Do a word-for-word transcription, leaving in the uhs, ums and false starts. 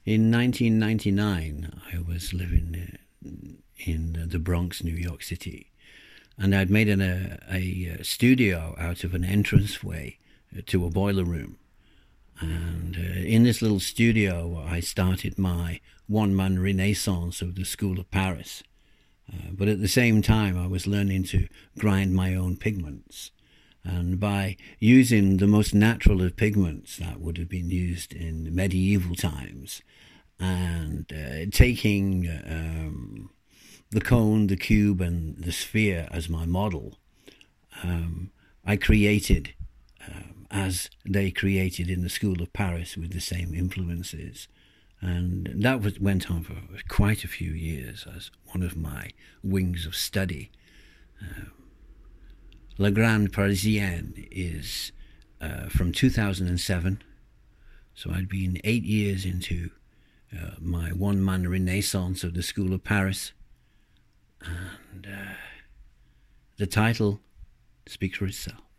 In nineteen ninety-nine, I was living in the Bronx, New York City, and I'd made an, a, a studio out of an entranceway to a boiler room. And uh, in this little studio, I started my one-man renaissance of the School of Paris. Uh, but at the same time, I was learning to grind my own pigments. And by using the most natural of pigments that would have been used in medieval times, and uh, taking um, the cone, the cube, and the sphere as my model, um, I created, um, as they created in the School of Paris, with the same influences. And that was, went on for quite a few years as one of my wings of study. Um, La Grande Parisienne is uh, from two thousand seven, so I'd been eight years into uh, my one-man renaissance of the School of Paris, and uh, the title speaks for itself.